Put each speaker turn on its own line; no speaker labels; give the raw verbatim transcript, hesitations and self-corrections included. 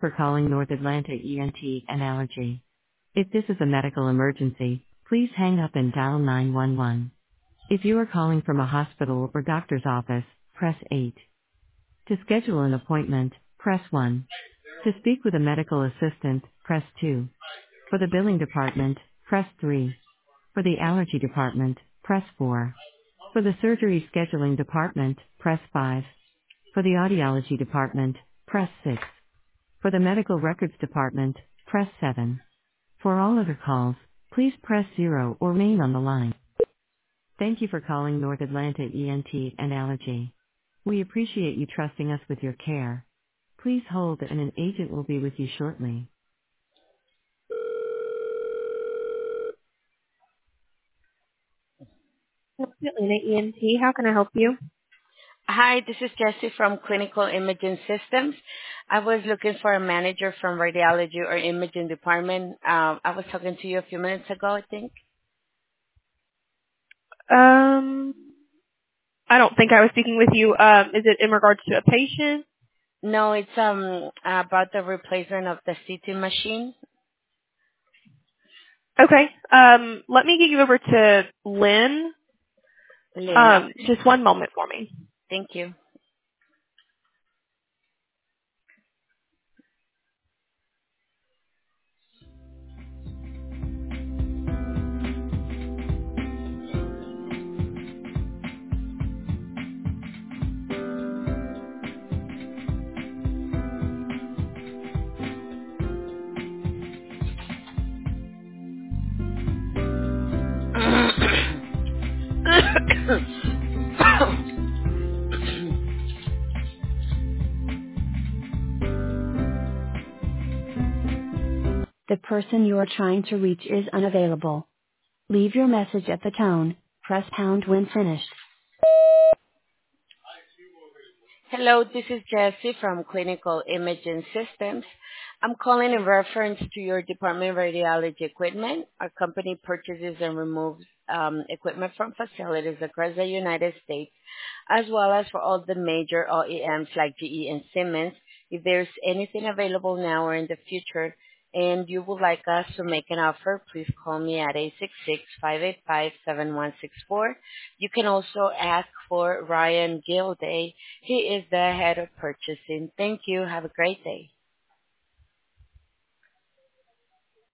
for calling North Atlanta E N T and Allergy. If this is a medical emergency, please hang up and dial nine one one. If you are calling from a hospital or doctor's office, press eight. To schedule an appointment, press one. To speak with a medical assistant, press two. For the billing department, press three. For the allergy department, press four. For the surgery scheduling department, press five. For the audiology department, press six. For the medical records department, press seven. For all other calls, please press zero or remain on the line. Thank you for calling North Atlanta E N T and Allergy. We appreciate you trusting us with your care. Please hold and an agent will be with you shortly. Atlanta E N T, how can I help you?
Hi, this is Jessie from Clinical Imaging Systems. I was looking for a manager from radiology or imaging department. Um, I was talking to you a few minutes ago, I think.
Um, I don't think I was speaking with you. Um, is it in regards to a patient?
No, it's um about the replacement of the C T machine.
Okay. Um, let me get you over to Lynn.
Lynn,
Um,
okay.
just one moment for me.
Thank you.
The person you are trying to reach is unavailable. Leave your message at the tone. Press pound when finished.
Hello, this is Jessie from Clinical Imaging Systems. I'm calling in reference to your department of radiology equipment. Our company purchases and removes um, equipment from facilities across the United States, as well as for all the major O E Ms like G E and Siemens. If there's anything available now or in the future, and you would like us to make an offer, please call me at eight six six, five eight five, seven one six four. You can also ask for Ryan Gilday. He is the head of purchasing. Thank you. Have a great day.